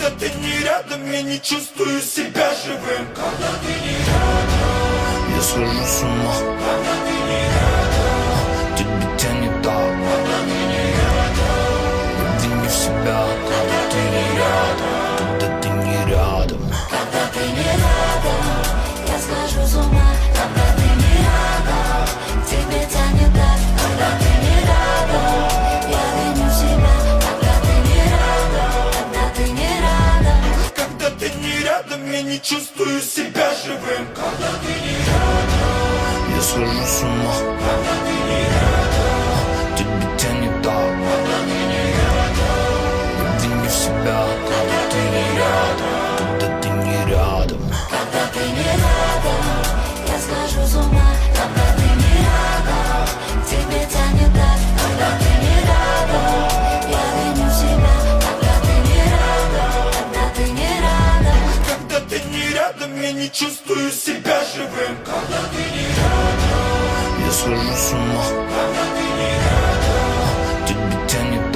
Когда ты не рядом, я не чувствую себя живым. Когда ты не рядом, я схожу с ума. когда ты не рядом, Тебе тянет так, когда ты не рядом, вини в себя. Когда ты не рядом, когда ты не рядом. Когда ты не рядом, я схожу с ума. Когда ты не рядом, тебе тянет так. Когда ты не рядом, я виню себя. Когда ты не рядом, когда ты не рядом. когда ты не рядом, я не чувствую себя живым. Когда ты не рядом, Я схожу с ума. когда ты не рядом, Тебе тянет так, когда ты не рядом, вини в себя. Когда ты не рядом, когда ты не рядом. Когда ты не рядом, я схожу с ума. Когда ты не рядом, тебе тянет так. Когда ты не рядом, я виню себя. Когда ты не рядом, когда ты не рядом. когда ты не рядом, я не чувствую себя живым. Когда ты не рядом, Я схожу с ума. когда ты не рядом, Тебе тянет